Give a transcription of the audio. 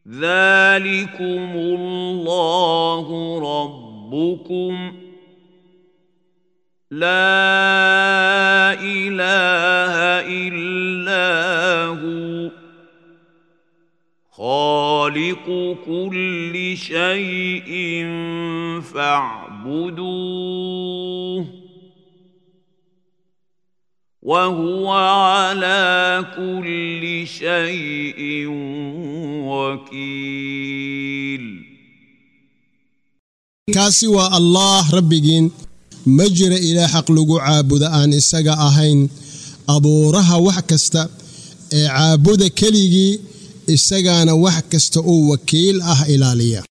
ذلكم الله ربكم لا إله إلا هو خالق كل شيء فاعبدوه وهو على كل شيء وكيل. كاسي الله ربجين مجرى إلى حق لجو عابد أن السجا أهين أبورها وحكست عابد كليجي السجا أنا وحكست أو وكيل إلالية.